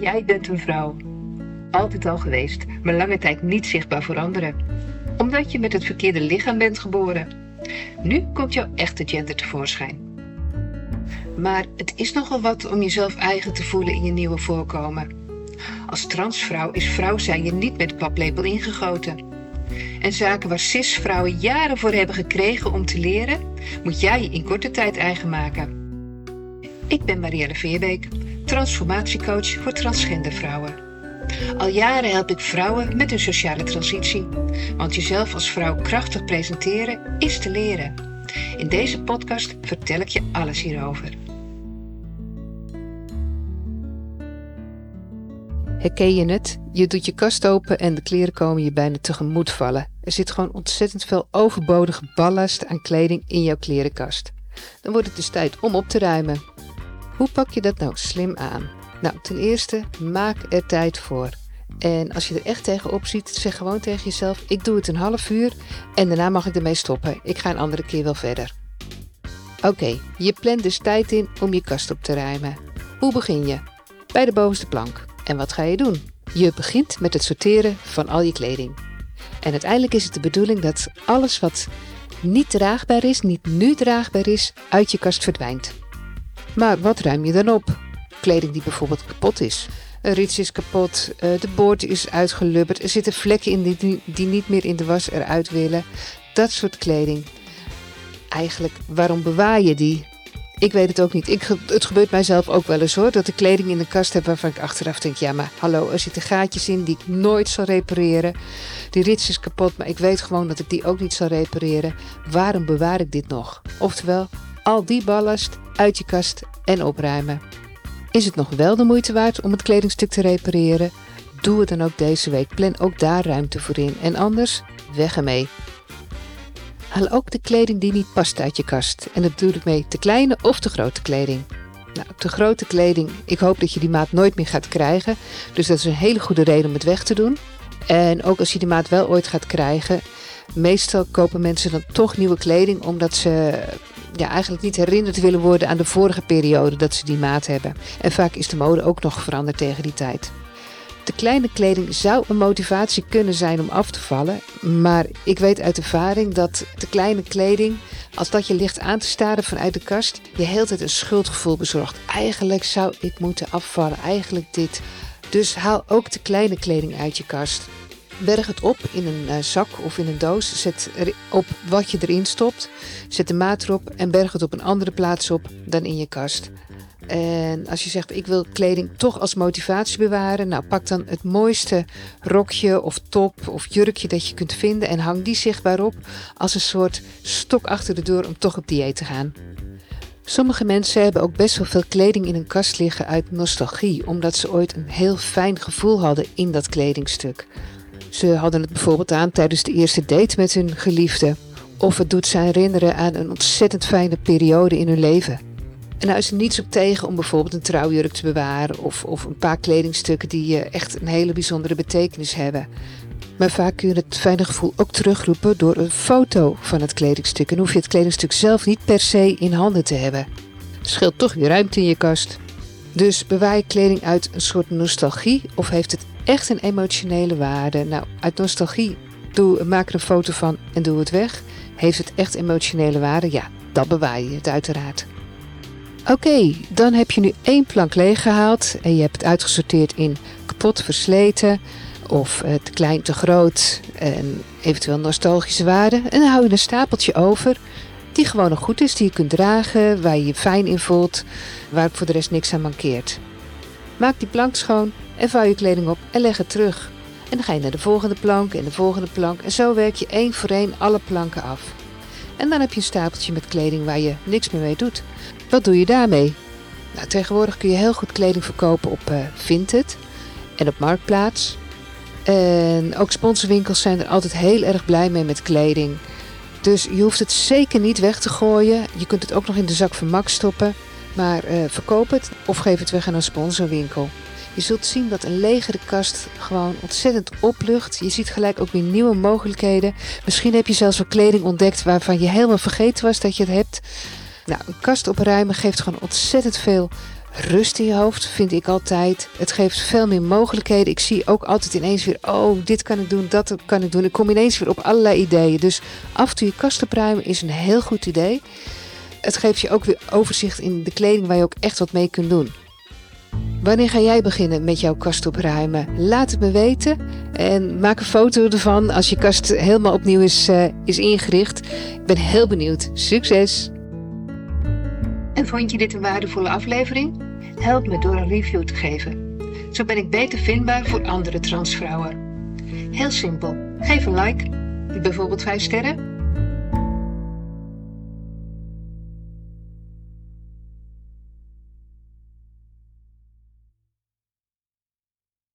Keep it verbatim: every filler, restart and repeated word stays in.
Jij bent een vrouw. Altijd al geweest, maar lange tijd niet zichtbaar voor anderen. Omdat je met het verkeerde lichaam bent geboren. Nu komt jouw echte gender tevoorschijn. Maar het is nogal wat om jezelf eigen te voelen in je nieuwe voorkomen. Als transvrouw is vrouw zijn je niet met de paplepel ingegoten. En zaken waar cis-vrouwen jaren voor hebben gekregen om te leren, moet jij je in korte tijd eigen maken. Ik ben Marielle Veerbeek, transformatiecoach voor transgender vrouwen. Al jaren help ik vrouwen met hun sociale transitie. Want jezelf als vrouw krachtig presenteren is te leren. In deze podcast vertel ik je alles hierover. Herken je het? Je doet je kast open en de kleren komen je bijna tegemoet vallen. Er zit gewoon ontzettend veel overbodige ballast aan kleding in jouw klerenkast. Dan wordt het dus tijd om op te ruimen. Hoe pak je dat nou slim aan? Nou, ten eerste, maak er tijd voor. En als je er echt tegenop ziet, zeg gewoon tegen jezelf, ik doe het een half uur en daarna mag ik ermee stoppen. Ik ga een andere keer wel verder. Oké, okay, je plant dus tijd in om je kast op te ruimen. Hoe begin je? Bij de bovenste plank. En wat ga je doen? Je begint met het sorteren van al je kleding. En uiteindelijk is het de bedoeling dat alles wat niet draagbaar is, niet nu draagbaar is, uit je kast verdwijnt. Maar wat ruim je dan op? Kleding die bijvoorbeeld kapot is. Een rits is kapot, de boord is uitgelubberd, er zitten vlekken in die, die niet meer in de was eruit willen. Dat soort kleding. Eigenlijk, waarom bewaar je die? Ik weet het ook niet. Ik, het gebeurt mijzelf ook wel eens hoor, dat ik kleding in de kast heb waarvan ik achteraf denk, ja maar hallo, er zitten gaatjes in die ik nooit zal repareren. Die rits is kapot, maar ik weet gewoon dat ik die ook niet zal repareren. Waarom bewaar ik dit nog? Oftewel, al die ballast uit je kast en opruimen. Is het nog wel de moeite waard om het kledingstuk te repareren? Doe het dan ook deze week. Plan ook daar ruimte voor in. En anders, weg ermee. Haal ook de kleding die niet past uit je kast. En dat bedoel ik mee te kleine of te grote kleding. Nou, te grote kleding, ik hoop dat je die maat nooit meer gaat krijgen. Dus dat is een hele goede reden om het weg te doen. En ook als je die maat wel ooit gaat krijgen, meestal kopen mensen dan toch nieuwe kleding omdat ze ja, eigenlijk niet herinnerd willen worden aan de vorige periode dat ze die maat hebben. En vaak is de mode ook nog veranderd tegen die tijd. De kleine kleding zou een motivatie kunnen zijn om af te vallen, maar ik weet uit ervaring dat de kleine kleding, als dat je ligt aan te staren vanuit de kast, je heel tijd een schuldgevoel bezorgt. Eigenlijk zou ik moeten afvallen, eigenlijk dit. Dus haal ook de kleine kleding uit je kast. Berg het op in een uh, zak of in een doos. Zet op wat je erin stopt. Zet de maat erop en berg het op een andere plaats op dan in je kast. En als je zegt, ik wil kleding toch als motivatie bewaren. Nou, pak dan het mooiste rokje of top of jurkje dat je kunt vinden. En hang die zichtbaar op als een soort stok achter de deur om toch op dieet te gaan. Sommige mensen hebben ook best wel veel kleding in hun kast liggen uit nostalgie. Omdat ze ooit een heel fijn gevoel hadden in dat kledingstuk. Ze hadden het bijvoorbeeld aan tijdens de eerste date met hun geliefde. Of het doet ze herinneren aan een ontzettend fijne periode in hun leven. En nou is er niets op tegen om bijvoorbeeld een trouwjurk te bewaren. Of, of een paar kledingstukken die echt een hele bijzondere betekenis hebben. Maar vaak kun je het fijne gevoel ook terugroepen door een foto van het kledingstuk. En hoef je het kledingstuk zelf niet per se in handen te hebben. Het scheelt toch weer ruimte in je kast. Dus bewaar je kleding uit een soort nostalgie of heeft het echt een emotionele waarde? Nou, uit nostalgie, doe, maak er een foto van en doe het weg. Heeft het echt emotionele waarde? Ja, dan bewaar je het uiteraard. Oké, okay, dan heb je nu één plank leeggehaald en je hebt het uitgesorteerd in kapot, versleten of uh, te klein, te groot en eventueel nostalgische waarde. En dan hou je een stapeltje over die gewoon nog goed is, die je kunt dragen, waar je je fijn in voelt, waar voor de rest niks aan mankeert. Maak die plank schoon en vouw je kleding op en leg het terug. En dan ga je naar de volgende plank en de volgende plank en zo werk je één voor één alle planken af. En dan heb je een stapeltje met kleding waar je niks meer mee doet. Wat doe je daarmee? Nou, tegenwoordig kun je heel goed kleding verkopen op uh, Vinted en op Marktplaats. En ook sponsorwinkels zijn er altijd heel erg blij mee met kleding. Dus je hoeft het zeker niet weg te gooien. Je kunt het ook nog in de zak van Max stoppen. Maar uh, verkoop het of geef het weg aan een sponsorwinkel. Je zult zien dat een legere kast gewoon ontzettend oplucht. Je ziet gelijk ook weer nieuwe mogelijkheden. Misschien heb je zelfs wel kleding ontdekt waarvan je helemaal vergeten was dat je het hebt. Nou, een kast opruimen geeft gewoon ontzettend veel rust in je hoofd, vind ik altijd. Het geeft veel meer mogelijkheden. Ik zie ook altijd ineens weer, oh, dit kan ik doen, dat kan ik doen. Ik kom ineens weer op allerlei ideeën. Dus af en toe je kast opruimen is een heel goed idee. Het geeft je ook weer overzicht in de kleding waar je ook echt wat mee kunt doen. Wanneer ga jij beginnen met jouw kast opruimen? Laat het me weten en maak een foto ervan als je kast helemaal opnieuw is, uh, is ingericht. Ik ben heel benieuwd. Succes! En vond je dit een waardevolle aflevering? Help me door een review te geven. Zo ben ik beter vindbaar voor andere transvrouwen. Heel simpel. Geef een like, bijvoorbeeld vijf sterren.